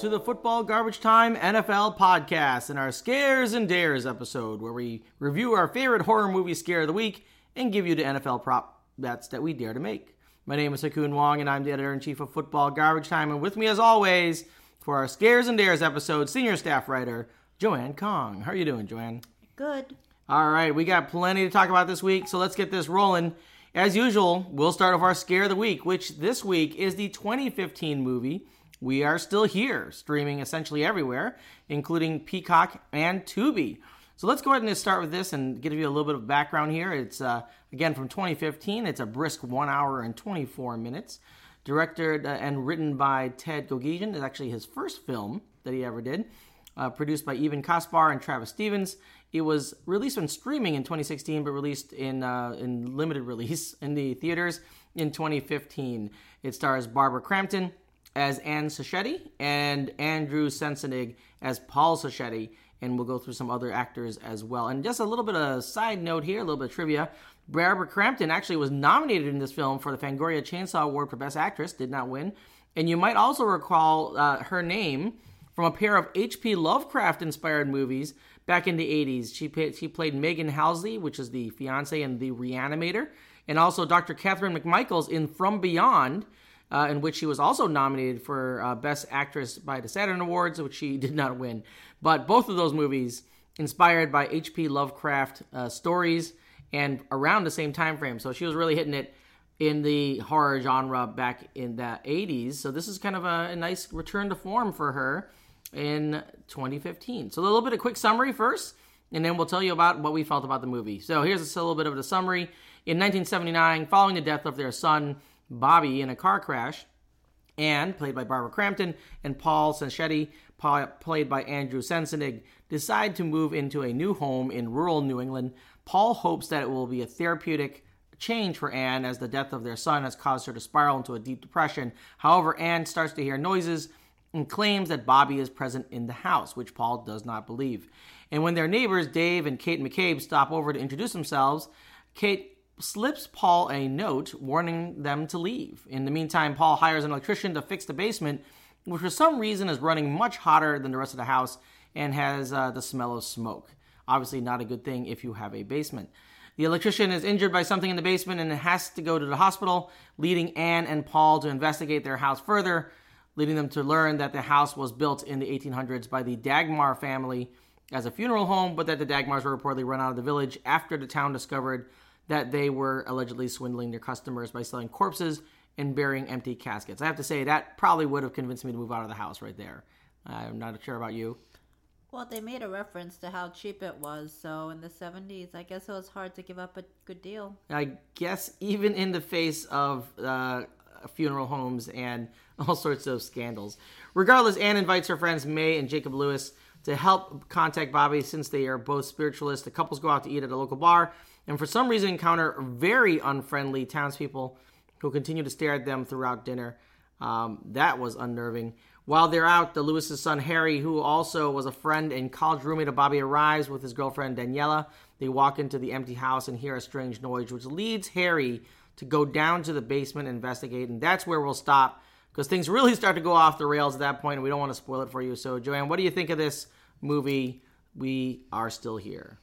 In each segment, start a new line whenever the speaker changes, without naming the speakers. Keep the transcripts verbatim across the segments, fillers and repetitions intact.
to the Football Garbage Time N F L podcast and our Scares and Dares episode, where we review our favorite horror movie scare of the week and give you the N F L prop bets that we dare to make. My name is Hakun Wong, and I'm the editor-in-chief of Football Garbage Time, and with me, as always, for our Scares and Dares episode, senior staff writer, Joanne Kong. How are you doing, Joanne?
Good.
All right, we got plenty to talk about this week, so let's get this rolling. As usual, we'll start with our Scare of the Week, which this week is the twenty fifteen movie We Are Still Here, streaming essentially everywhere, including Peacock and Tubi. So let's go ahead and start with this and give you a little bit of background here. It's, uh, again, from twenty fifteen. It's a brisk one hour and twenty-four minutes. Directed uh, and written by Ted Gogigian. It's actually his first film that he ever did. Uh, produced by Evan Kaspar and Travis Stevens. It was released on streaming in twenty sixteen, but released in uh, in limited release in the theaters in twenty fifteen. It stars Barbara Crampton as Anne Sacchetti and Andrew Sensenig as Paul Sacchetti, and we'll go through some other actors as well. And just a little bit of a side note here, a little bit of trivia. Barbara Crampton actually was nominated in this film for the Fangoria Chainsaw Award for Best Actress, did not win. And you might also recall uh, her name from a pair of H P Lovecraft-inspired movies back in the eighties. She, played, she played Megan Halsey, which is the fiancée in The Reanimator, and also Doctor Catherine McMichaels in From Beyond, uh, in which she was also nominated for uh, Best Actress by the Saturn Awards, which she did not win. But both of those movies inspired by H P Lovecraft uh, stories and around the same time frame. So she was really hitting it in the horror genre back in the eighties. So this is kind of a, a nice return to form for her in twenty fifteen. So a little bit of quick summary first, and then we'll tell you about what we felt about the movie. So here's a little bit of the summary. In nineteen seventy-nine, following the death of their son, Bobby, in a car crash, Anne, played by Barbara Crampton, and Paul Sacchetti, played by Andrew Sensenig, decide to move into a new home in rural New England. Paul hopes that it will be a therapeutic change for Anne, as the death of their son has caused her to spiral into a deep depression. However, Anne starts to hear noises and claims that Bobby is present in the house, which Paul does not believe. And when their neighbors, Dave and Kate McCabe, stop over to introduce themselves, Kate slips Paul a note warning them to leave. In the meantime, Paul hires an electrician to fix the basement, which for some reason is running much hotter than the rest of the house and has uh, the smell of smoke. Obviously not a good thing if you have a basement. The electrician is injured by something in the basement and has to go to the hospital, leading Anne and Paul to investigate their house further, leading them to learn that the house was built in the eighteen hundreds by the Dagmar family as a funeral home, but that the Dagmars were reportedly run out of the village after the town discovered that they were allegedly swindling their customers by selling corpses and burying empty caskets. I have to say, that probably would have convinced me to move out of the house right there. I'm not sure about you.
Well, they made a reference to how cheap it was, so in the seventies, I guess it was hard to give up a good deal.
I guess even in the face of uh, funeral homes and all sorts of scandals. Regardless, Anne invites her friends May and Jacob Lewis to help contact Bobby, since they are both spiritualists. The couples go out to eat at a local bar, and for some reason encounter very unfriendly townspeople who continue to stare at them throughout dinner. Um, that was unnerving. While they're out, the Lewis's son Harry, who also was a friend and college roommate of Bobby, arrives with his girlfriend Daniela. They walk into the empty house and hear a strange noise, which leads Harry to go down to the basement and investigate, and that's where we'll stop, because things really start to go off the rails at that point, and we don't want to spoil it for you. So, Joanne, what do you think of this movie, We Are Still Here?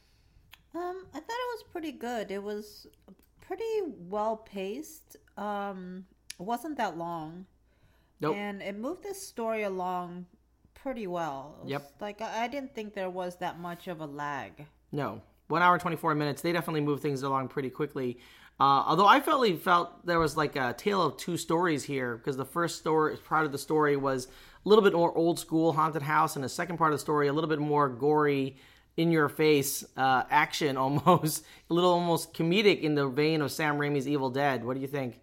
Um, I thought it was pretty good. It was pretty well-paced. Um, it wasn't that long.
Nope.
And it moved the story along pretty well. It was
Yep.
Like, I, I didn't think there was that much of a lag.
No. One hour and twenty-four minutes. They definitely move things along pretty quickly. Uh, although I felt, felt there was like a tale of two stories here, because the first story, part of the story was a little bit more old school haunted house, and the second part of the story a little bit more gory, in your face uh, action almost, a little almost comedic in the vein of Sam Raimi's Evil Dead. What do you think?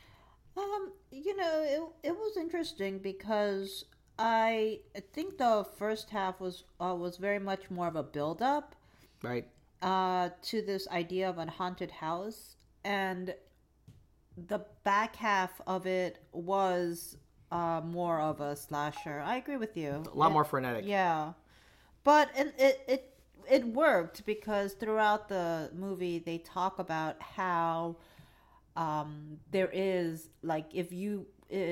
Um, you know, it it was interesting because I think the first half was uh, was very much more of a build up,
Right.
uh, to this idea of a haunted house, and the back half of it was uh, more of a slasher. I agree with you.
A lot
It-
more frenetic.
Yeah, but it it it it worked because throughout the movie they talk about how um there is, like, if you if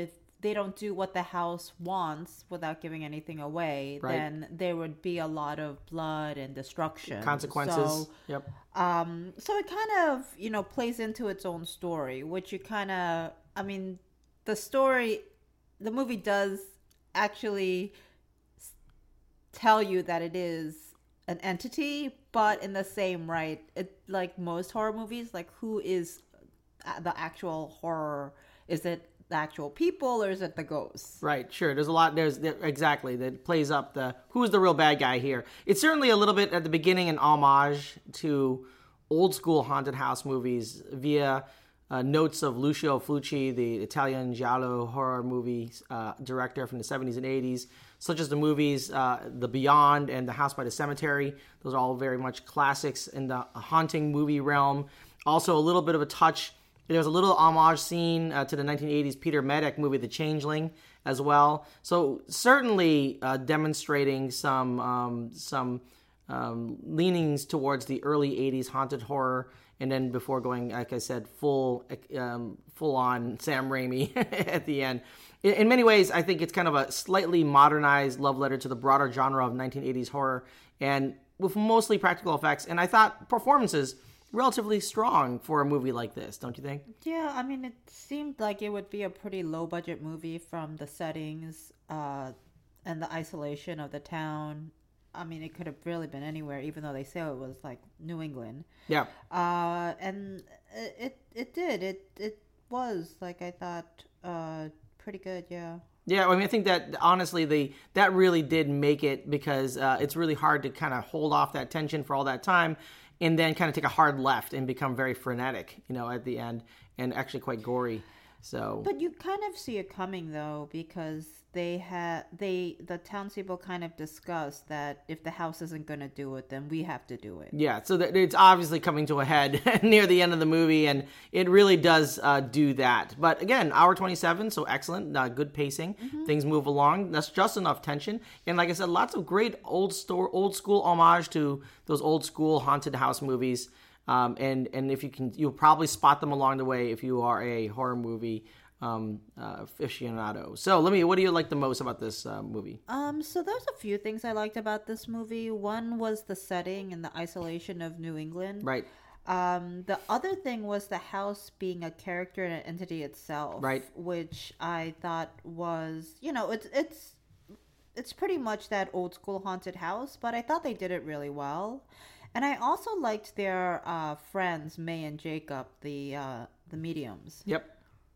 they don't do what the house wants without giving anything away,
Right.
then there would be a lot of blood and destruction.
Consequences.
So,
Yep.
um, so it kind of, you know, plays into its own story, which you kind of, I mean, the story, the movie does actually s- tell you that it is an entity, but in the same right, it like most horror movies, like who is uh, the actual horror? Is it the actual people or is it the ghosts?
Right, sure. There's a lot. There's there, exactly that plays up the who's the real bad guy here. It's certainly a little bit at the beginning an homage to old school haunted house movies via uh, notes of Lucio Fulci, the Italian giallo horror movie uh, director from the seventies and eighties, such as the movies uh, The Beyond and The House by the Cemetery. Those are all very much classics in the haunting movie realm. Also, a little bit of a touch. There's a little homage scene uh, to the nineteen eighties Peter Medak movie, The Changeling, as well. So certainly uh, demonstrating some um, some um, leanings towards the early eighties haunted horror, and then before going, like I said, full um, full on Sam Raimi at the end. In, in many ways, I think it's kind of a slightly modernized love letter to the broader genre of nineteen eighties horror, and with mostly practical effects. And I thought performances relatively strong for a movie like this, don't you think?
Yeah, I mean, it seemed like it would be a pretty low budget movie from the settings uh, and the isolation of the town. I mean, it could have really been anywhere, even though they say it was like New England.
Yeah.
Uh, and it, it it did it it was like I thought uh, pretty good. Yeah.
Yeah, I mean, I think that honestly, the that really did make it because uh, it's really hard to kind of hold off that tension for all that time, and then kind of take a hard left and become very frenetic, you know, at the end, and actually quite gory. So,
But you kind of see it coming though, because they had they the townspeople kind of discussed that if the house isn't going to do it, then we have to do it.
yeah, so that it's obviously coming to a head near the end of the movie, and it really does uh, do that. But again, hour twenty-seven, so excellent, uh, good pacing.
Mm-hmm.
Things move along. That's just enough tension, and like I said, lots of great old store, old school homage to those old school haunted house movies. Um, and and if you can, you'll probably spot them along the way if you are a horror movie um, uh, aficionado. So let me, what do you like the most about this uh, movie?
Um, so there's a few things I liked about this movie. One was the setting and the isolation of New England.
Right.
Um, the other thing was the house being a character and an entity itself.
Right.
Which I thought was, you know, it's it's it's pretty much that old school haunted house, but I thought they did it really well. And I also liked their uh, friends, May and Jacob, the uh, the mediums.
Yep.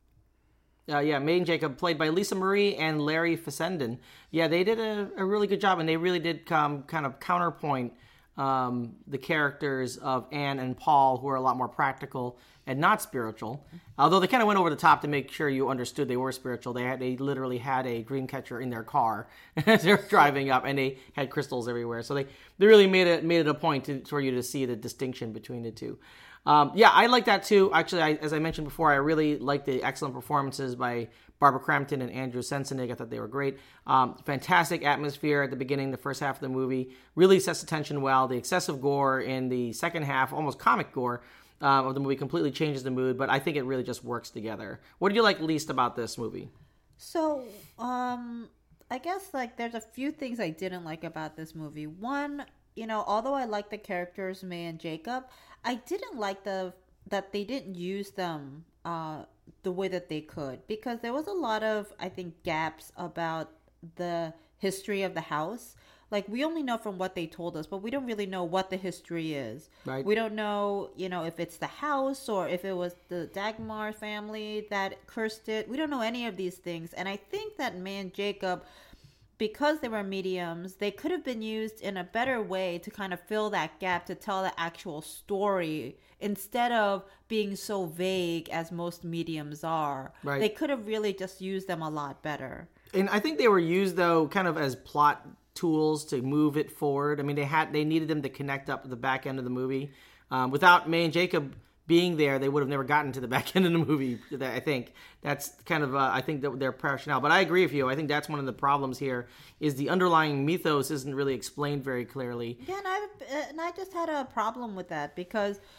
Uh, yeah, May and Jacob, played by Lisa Marie and Larry Fessenden. Yeah, they did a, a really good job, and they really did come kind of counterpoint um, the characters of Anne and Paul, who are a lot more practical and not spiritual. Although they kind of went over the top to make sure you understood they were spiritual. They had they literally had a dream catcher in their car as they were driving up, and they had crystals everywhere. So they, they really made it made it a point to, for you to see the distinction between the two. Um, yeah, I like that too. Actually, I, as I mentioned before, I really like the excellent performances by Barbara Crampton and Andrew Sensenig. I thought they were great. Um, fantastic atmosphere at the beginning, the first half of the movie. Really sets the tension well. The excessive gore in the second half, almost comic gore, um, of the movie completely changes the mood, but I think it really just works together. What did you like least about this movie?
So, um, I guess like there's a few things I didn't like about this movie. One, you know, although I like the characters May and Jacob, I didn't like the that they didn't use them uh, the way that they could, because there was a lot of, I think, gaps about the history of the house. Like, we only know from what they told us, but we don't really know what the history is.
Right.
We don't know, you know, if it's the house or if it was the Dagmar family that cursed it. We don't know any of these things. And I think that May and Jacob, because they were mediums, they could have been used in a better way to kind of fill that gap, to tell the actual story instead of being so vague as most mediums are.
Right.
They could have really just used them a lot better.
And I think they were used, though, kind of as plot tools to move it forward. I mean, they had they needed them to connect up to the back end of the movie. Um, without May and Jacob being there, they would have never gotten to the back end of the movie. I think that's kind of uh, I think that their rationale. But I agree with you. I think that's one of the problems here is the underlying mythos isn't really explained very clearly.
Yeah, and I and I just had a problem with that because,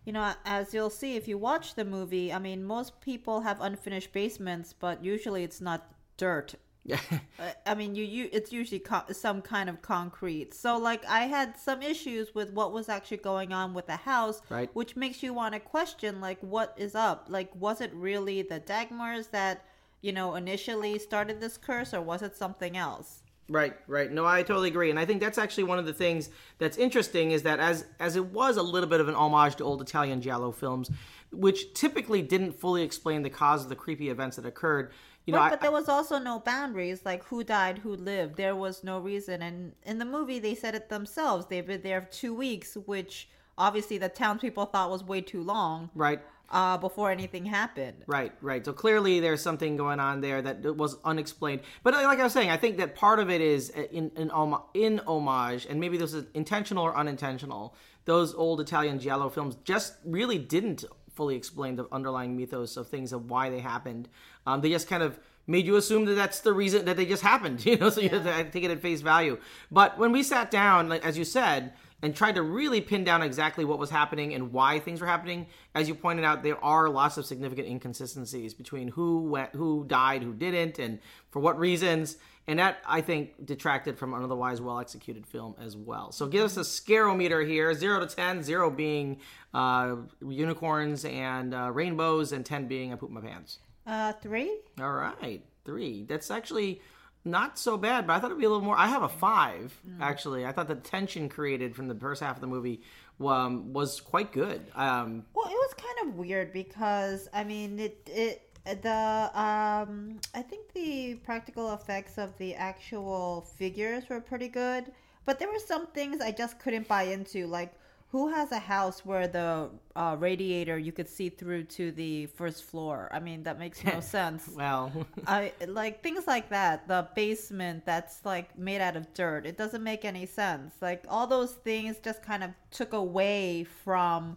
you know, as you'll see if you watch the movie, I mean, most people have unfinished basements, but usually it's not dirt.
Yeah.
I mean, you, you it's usually co- some kind of concrete. So, like, I had some issues with what was actually going on with the house,
Right.
which makes you want to question, like, what is up? Like, was it really the Dagmars that, you know, initially started this curse, or was it something else?
Right, right. No, I totally agree. And I think that's actually one of the things that's interesting is that as as it was a little bit of an homage to old Italian giallo films, which typically didn't fully explain the cause of the creepy events that occurred, you know,
But,
I,
but there was also no boundaries, like who died, who lived. There was no reason. And in the movie, they said it themselves. They've been there for two weeks, which obviously the townspeople thought was way too long.
right.
Uh, before anything happened.
Right, right. So clearly there's something going on there that was unexplained. But like I was saying, I think that part of it is in in, in homage, and maybe this is intentional or unintentional. Those old Italian giallo films just really didn't fully explain the underlying mythos of things of why they happened. Um, they just kind of made you assume that that's the reason that they just happened, you know, so you
Yeah.
have to take it at face value. But when we sat down, like as you said, and tried to really pin down exactly what was happening and why things were happening, as you pointed out, there are lots of significant inconsistencies between who went, who died, who didn't, and for what reasons. And that, I think, detracted from an otherwise well-executed film as well. So give us a scarometer here, zero to ten, zero being uh, unicorns and uh, rainbows, and ten being I poop my pants.
Uh, three?
All right, three. That's actually not so bad, but I thought it'd be a little more. I have a five, actually. I thought the tension created from the first half of the movie um, was quite good. Um,
Well, it was kind of weird because, I mean, it, it, the, um, I think the practical effects of the actual figures were pretty good, but there were some things I just couldn't buy into, like, who has a house where the uh, radiator you could see through to the first floor? I mean, that makes no sense.
well,
I like things like that. The basement that's like made out of dirt. It doesn't make any sense. Like all those things just kind of took away from,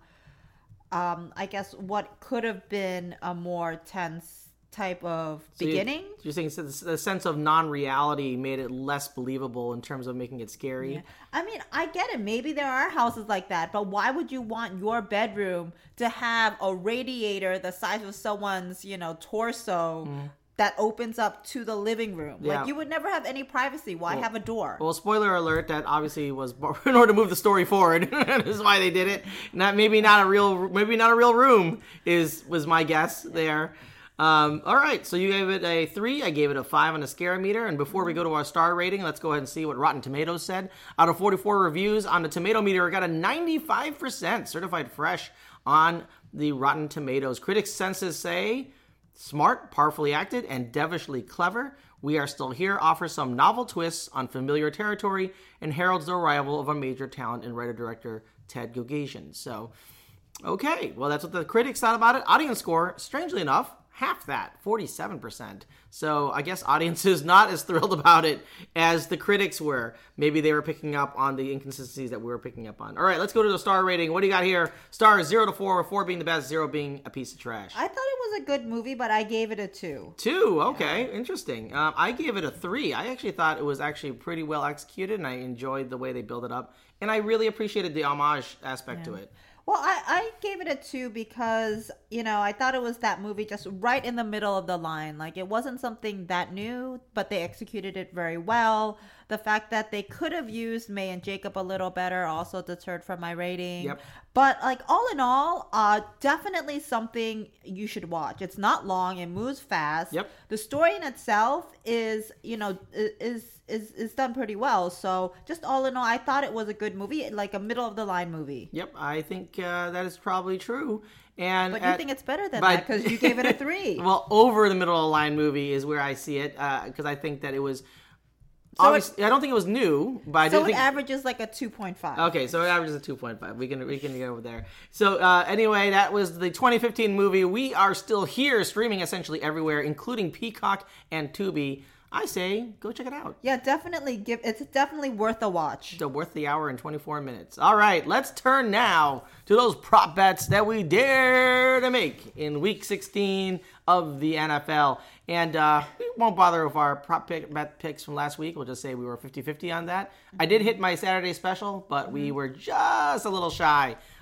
um, I guess, what could have been a more tense type of
so you-
beginning.
You're saying so the the sense of non-reality made it less believable in terms of making it scary.
Yeah. I mean, I get it. Maybe there are houses like that, but why would you want your bedroom to have a radiator the size of someone's, you know, torso that opens up to the living room?
Yeah.
Like, you would never have any privacy. Why
Well-
have a door?
Well, spoiler alert, that obviously was in order to move the story forward. This is why they did it. Not maybe not a real maybe not a real room is was my guess there. Um, all right, so you gave it a three. I gave it a five on the scare meter. And before we go to our star rating, let's go ahead and see what Rotten Tomatoes said. Out of forty-four reviews on the tomato meter, it got a ninety-five percent certified fresh on the Rotten Tomatoes. Critics' senses say smart, powerfully acted, and devilishly clever. We Are Still Here offers some novel twists on familiar territory and heralds the arrival of a major talent in writer-director Ted Gogasian. So, okay, well, that's what the critics thought about it. Audience score, strangely enough, half that, forty-seven percent. So I guess audiences not as thrilled about it as the critics were. Maybe they were picking up on the inconsistencies that we were picking up on. All right, let's go to the star rating. What do you got here? Stars zero to four, four being the best, zero being a piece of trash.
I thought it was a good movie, but I gave it a two.
Two, okay, interesting. Um, I gave it a three. I actually thought it was actually pretty well executed, and I enjoyed the way they built it up. And I really appreciated the homage aspect to it.
Well, I, I gave it a two because, you know, I thought it was that movie just right in the middle of the line. Like, it wasn't something that new, but they executed it very well. The fact that they could have used May and Jacob a little better also deterred from my rating.
Yep.
But, like, all in all, uh, definitely something you should watch. It's not long. It moves fast.
Yep.
The story in itself is, you know, is is is done pretty well. So, just all in all, I thought it was a good movie, like a middle-of-the-line movie.
Yep, I think uh, that is probably true. And
But you
at-
think it's better than
but-
that because you gave it a three.
well, over the middle of the line movie is where I see it, because I think that it was.
So it-
obviously, I don't think it was new, but I
So
do
it
think.
averages like a two point five.
Okay, so it averages a two point five. We can we can go over there. So uh, anyway, that was the twenty fifteen movie. We Are Still Here, streaming essentially everywhere, including Peacock and Tubi. I say go check it out.
Yeah, definitely give. It's definitely worth a watch.
So worth the hour and twenty-four minutes. All right, let's turn now to those prop bets that we dare to make in Week sixteen of the N F L. And uh, we won't bother with our prop pick, bet picks from last week. We'll just say we were fifty-fifty on that. I did hit my Saturday special, but we were just a little shy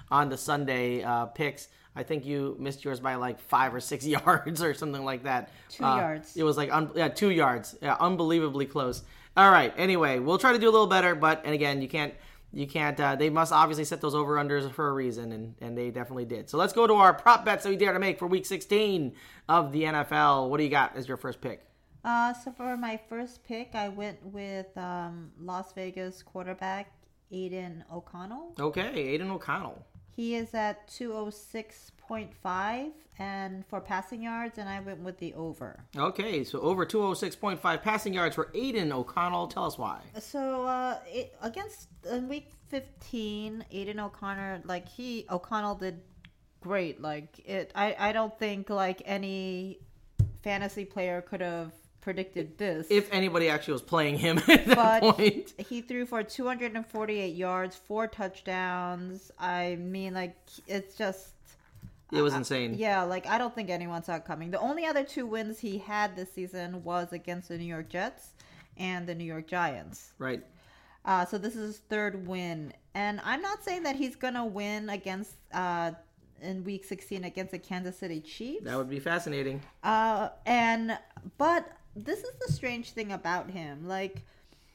on the Sunday uh, picks. I think you missed yours by like five or six yards or something like that.
Two
uh,
yards.
It was like, un- yeah, two yards. Yeah, unbelievably close. All right. Anyway, we'll try to do a little better, but, and again, you can't, you can't, uh, they must obviously set those over-unders for a reason, and, and they definitely did. So let's go to our prop bets that we dare to make for week sixteen of the N F L. What do you got as your first pick?
Uh, so for my first pick, I went with um, Las Vegas quarterback Aiden O'Connell.
Okay, Aiden O'Connell.
He is at two oh six point five, and for passing yards, and I went with the over.
Okay, so over two oh six point five passing yards for Aiden O'Connell. Tell us why.
So uh, it, against in week fifteen, Aiden O'Connor, like he O'Connell did great. Like it, I I don't think like any fantasy player could have predicted this.
If anybody actually was playing him at that
but
point.
He threw for two hundred forty-eight yards, four touchdowns. I mean, like, it's just...
It was
uh,
insane.
Yeah, like, I don't think anyone saw it coming. The only other two wins he had this season was against the New York Jets and the New York Giants.
Right.
Uh, so this is his third win. And I'm not saying that he's going to win against... Uh, in week sixteen against the Kansas City Chiefs.
That would be fascinating.
Uh, and... But... This is the strange thing about him. Like,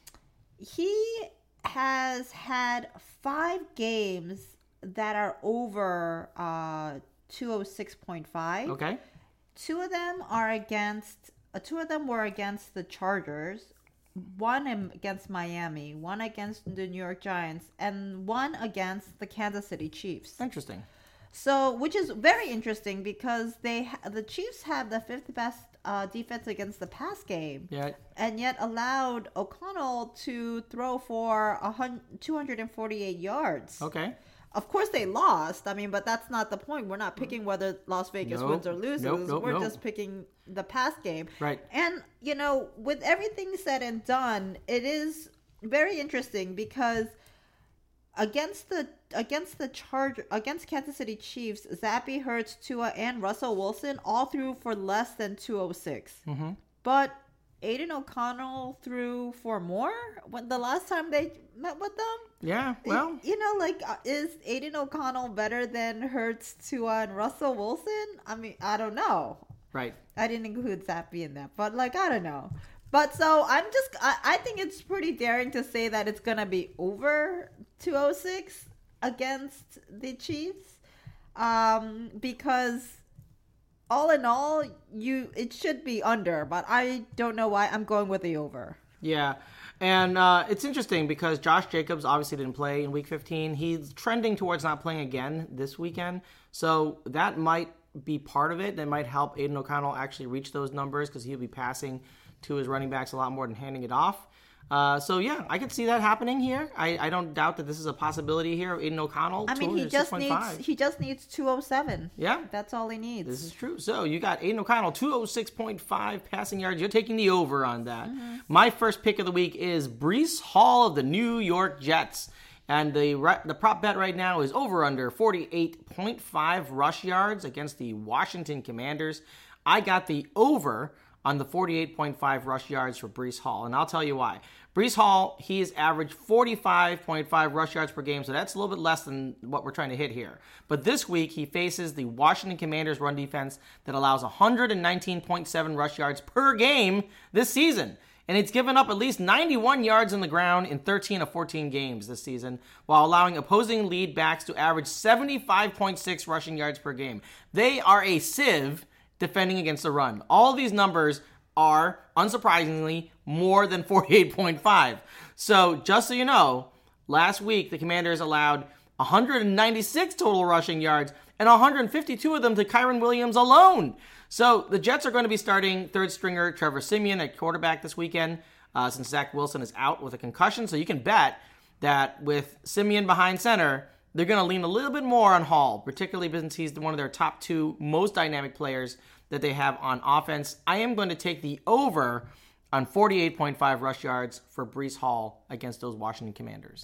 he has had five games that are over uh, two oh six point five.
Okay.
Two of them are against, uh, two of them were against the Chargers, one against Miami, one against the New York Giants, and one against the Kansas City Chiefs.
Interesting.
So, which is very interesting because they ha- the Chiefs have the fifth best uh, defense against the pass game,
Yeah.
and yet allowed O'Connell to throw for a hun- two hundred forty-eight yards.
Okay.
Of course, they lost. I mean, but that's not the point. We're not picking whether Las Vegas
Nope.
wins or loses.
Nope, nope,
We're
nope.
just picking the pass game.
Right.
And, you know, with everything said and done, it is very interesting because against the against the charge against Kansas City Chiefs, Zappy, Hurts, Tua, and Russell Wilson all threw for less than two oh six.
Mm-hmm.
But Aiden O'Connell threw for more when the last time they met with them.
Yeah, well.
You know, like, uh, is Aiden O'Connell better than Hurts, Tua, and Russell Wilson? I mean, I don't know.
Right.
I didn't include Zappy in that, but, like, I don't know. But so I'm just, I, I think it's pretty daring to say that it's going to be over two oh six against the Chiefs. Um, because all in all, you it should be under, but I don't know why I'm going with the over.
Yeah. And uh, it's interesting because Josh Jacobs obviously didn't play in week fifteen. He's trending towards not playing again this weekend. So that might be part of it. That might help Aiden O'Connell actually reach those numbers because he'll be passing to his running backs a lot more than handing it off. Uh, so, yeah, I could see that happening here. I, I don't doubt that this is a possibility here of Aiden O'Connell.
I mean, he just needs he just needs two oh seven.
Yeah.
That's all he needs.
This is true. So you got Aiden O'Connell, two oh six point five passing yards. You're taking the over on that. Mm-hmm. My first pick of the week is Breece Hall of the New York Jets. And the the prop bet right now is over under forty-eight point five rush yards against the Washington Commanders. I got the over on the forty-eight point five rush yards for Breece Hall, and I'll tell you why. Breece Hall, he has averaged forty-five point five rush yards per game, so that's a little bit less than what we're trying to hit here. But this week, he faces the Washington Commanders run defense that allows one hundred nineteen point seven rush yards per game this season. And it's given up at least ninety-one yards on the ground in thirteen of fourteen games this season, while allowing opposing lead backs to average seventy-five point six rushing yards per game. They are a sieve defending against the run. All these numbers are, unsurprisingly, more than forty-eight point five. So, just so you know, last week the Commanders allowed one hundred ninety-six total rushing yards and one hundred fifty-two of them to Kyren Williams alone. So, the Jets are going to be starting third stringer Trevor Siemian at quarterback this weekend uh, since Zach Wilson is out with a concussion. So, you can bet that with Siemian behind center, they're going to lean a little bit more on Hall, particularly since he's one of their top two most dynamic players that they have on offense. I am going to take the over on forty-eight point five rush yards for Breece Hall against those Washington Commanders.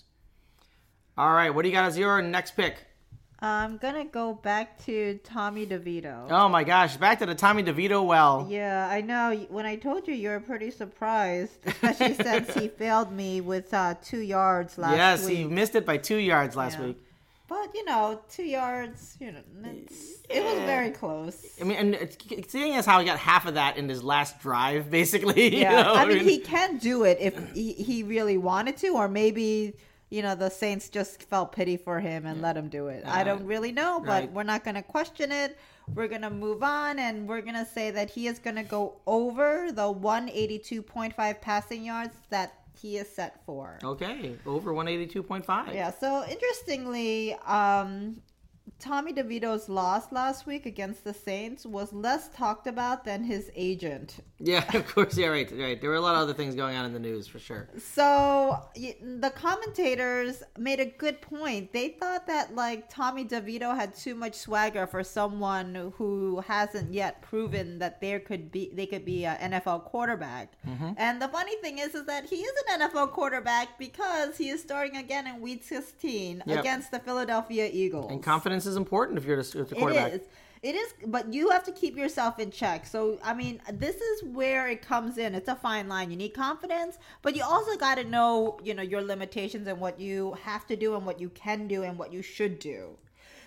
All right, what do you got as your next pick?
I'm going to go back to Tommy DeVito.
Oh my gosh, back to the Tommy DeVito well.
Yeah, I know. When I told you, you were pretty surprised, especially since he failed me with uh, two yards last
yes,
week.
Yes, he missed it by two yards last
yeah.
week.
but you know, two yards. You know, it's, yeah. It was very close.
I mean, and it's, seeing as how he got half of that in his last drive, basically.
Yeah,
you know?
I mean, he can do it if he, he really wanted to, or maybe you know the Saints just felt pity for him and yeah. let him do it. Uh, I don't really know, but right. we're not going to question it. We're going to move on, and we're going to say that he is going to go over the one eighty-two point five passing yards that he is set for.
Okay, over one eighty-two point five.
Yeah, so interestingly, um, Tommy DeVito's loss last week against the Saints was less talked about than his agent.
Yeah, of course. Yeah, right, right. There were a lot of other things going on in the news, for sure.
So the commentators made a good point. They thought that, like, Tommy DeVito had too much swagger for someone who hasn't yet proven that there could be they could be an N F L quarterback. Mm-hmm. And the funny thing is, is that he is an N F L quarterback because he is starting again in Week sixteen yep. against the Philadelphia Eagles.
And confidence is important if you're the quarterback.
It is. It is, but you have to keep yourself in check. So, I mean, this is where it comes in. It's a fine line. You need confidence, but you also got to know, you know, your limitations and what you have to do and what you can do and what you should do.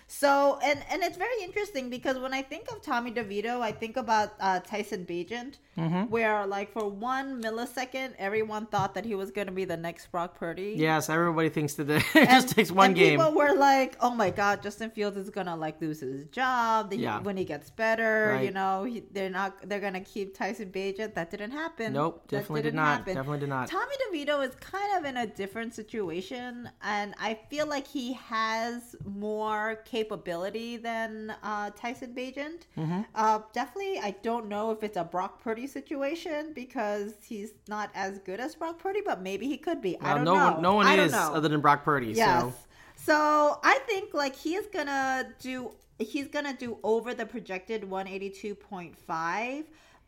So, and, and it's very interesting because when I think of Tommy DeVito, I think about uh, Tyson Bagent, mm-hmm. where like for one millisecond, everyone thought that he was going to be the next Brock Purdy.
Yes, everybody thinks that it and, just takes one
and
game.
People were like, oh my God, Justin Fields is going to like lose his job yeah. when he gets better. Right. You know, he, they're not, they're going to keep Tyson Bagent. That didn't happen.
Nope, definitely did not. Happen. Definitely did not.
Tommy DeVito is kind of in a different situation, and I feel like he has more capability capability than uh, Tyson Bagent. Mm-hmm. Uh, definitely, I don't know if it's a Brock Purdy situation because he's not as good as Brock Purdy, but maybe he could be.
Well,
I don't
no
know.
One, no one
I
is other than Brock Purdy.
Yes.
So.
so I think like he is gonna do. He's gonna do over the projected one eighty-two point five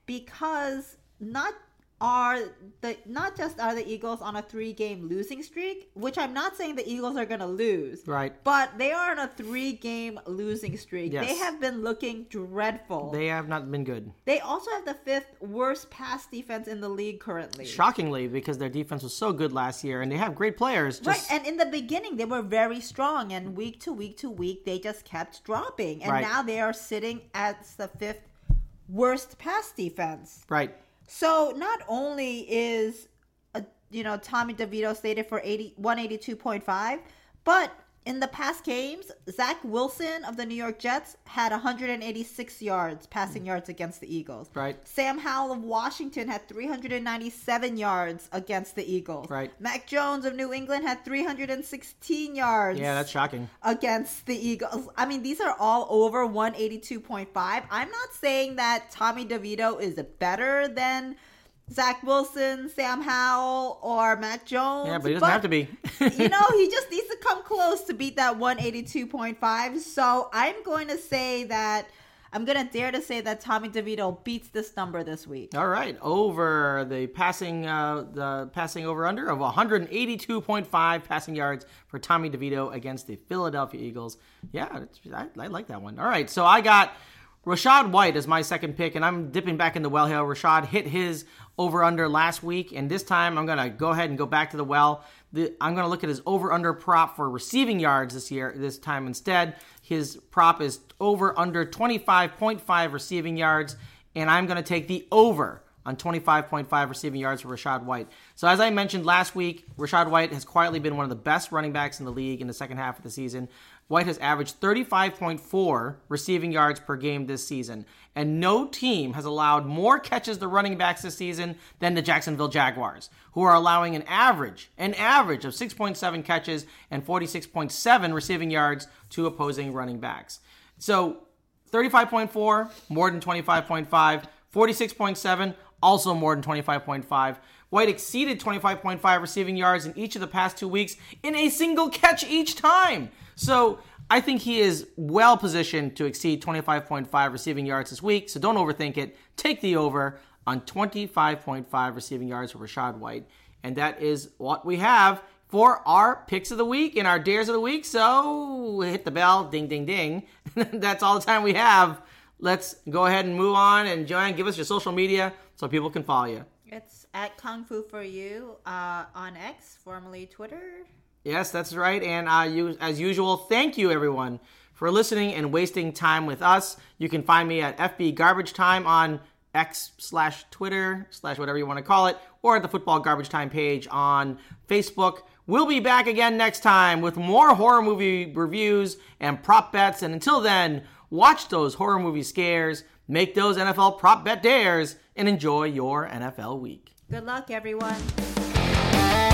because not. Are the not just are the Eagles on a three-game losing streak, which I'm not saying the Eagles are going to lose,
right?
But they are on a three-game losing streak.
Yes.
They have been looking dreadful.
They have not been good.
They also have the fifth worst pass defense in the league currently.
Shockingly, because their defense was so good last year, and they have great players. Just...
Right, and in the beginning they were very strong, and week to week to week they just kept dropping, and right. now they are sitting at the fifth worst pass defense.
Right.
So not only is, uh, you know, Tommy DeVito slated for one eighty-two point five, but in the past games, Zach Wilson of the New York Jets had one hundred eighty-six yards, passing yards against the Eagles.
Right.
Sam Howell of Washington had three hundred ninety-seven yards against the Eagles.
Right.
Mac Jones of New England had three hundred sixteen yards.
Yeah, that's shocking.
Against the Eagles. I mean, these are all over one eighty-two point five. I'm not saying that Tommy DeVito is better than Zach Wilson, Sam Howell, or Mac Jones.
Yeah, but he doesn't have to be.
You know, he just needs to come close to beat that one eighty-two point five. So I'm going to say that, I'm going to dare to say that Tommy DeVito beats this number this week.
All right, over the passing, uh, the passing over under of one eighty-two point five passing yards for Tommy DeVito against the Philadelphia Eagles. Yeah, I, I like that one. All right, so I got Rachaad White as my second pick, and I'm dipping back in the well here. Rachaad hit his over-under last week, and this time I'm going to go ahead and go back to the well. The, I'm going to look at his over-under prop for receiving yards this year. This time instead, his prop is over-under twenty-five point five receiving yards, and I'm going to take the over on twenty-five point five receiving yards for Rachaad White. So as I mentioned last week, Rachaad White has quietly been one of the best running backs in the league in the second half of the season. White has averaged thirty-five point four receiving yards per game this season, and no team has allowed more catches to running backs this season than the Jacksonville Jaguars, who are allowing an average, an average of six point seven catches and forty-six point seven receiving yards to opposing running backs. So thirty-five point four, more than twenty-five point five, forty-six point seven, also more than twenty-five point five. White exceeded twenty-five point five receiving yards in each of the past two weeks in a single catch each time. So I think he is well positioned to exceed twenty-five point five receiving yards this week. So don't overthink it. Take the over on twenty-five point five receiving yards for Rachaad White. And that is what we have for our picks of the week and our dares of the week. So hit the bell. Ding, ding, ding. That's all the time we have. Let's go ahead and move on. And Joanne, give us your social media so people can follow you.
It's at Kung Fu For You uh, on X, formerly Twitter.
Yes, that's right. And uh, you, as usual, thank you, everyone, for listening and wasting time with us. You can find me at F B Garbage Time on X slash Twitter slash whatever you want to call it, or at the Football Garbage Time page on Facebook. We'll be back again next time with more horror movie reviews and prop bets. And until then, watch those horror movie scares, make those N F L prop bet dares, and enjoy your N F L week.
Good luck, everyone.